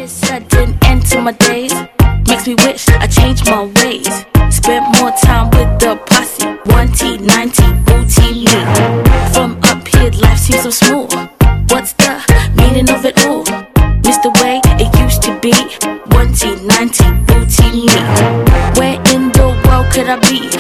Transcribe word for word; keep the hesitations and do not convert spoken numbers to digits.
This sudden end to my days makes me wish I changed my ways. Spent more time with the posse, one T, ninety, booty me. From up here, life seems so smooth. What's the meaning of it all? Miss the way it used to be, one T, ninety, booty me. Where in the world could I be?